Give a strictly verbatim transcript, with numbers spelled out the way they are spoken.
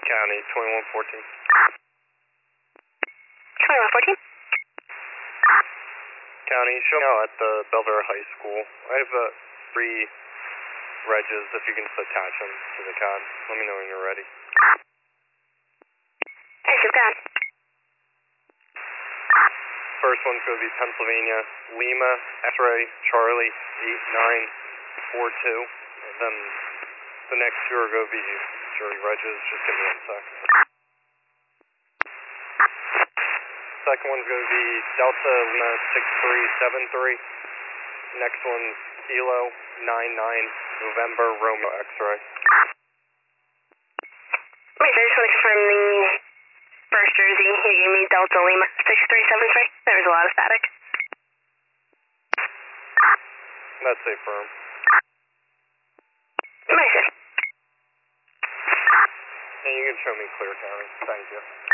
County, twenty-one fourteen. twenty-one fourteen. County, show me out at the Belvedere High School. I have uh, three regs if you can just attach them to the card. Let me know when you're ready. Hey, sit down. First one's going to be Pennsylvania, Lima, X-ray, Charlie, eight nine four two. And then the next two are going to be Jerry Regis. Just give me one sec. Second one's going to be Delta Lima six three seven three. Next one's Kilo nine nine November Romeo X-ray. Wait, I just want to confirm the first jersey. You gave me Delta Lima six three seven three. There was a lot of static. That's a firm. Nice. And you can show me clear county. Thank you.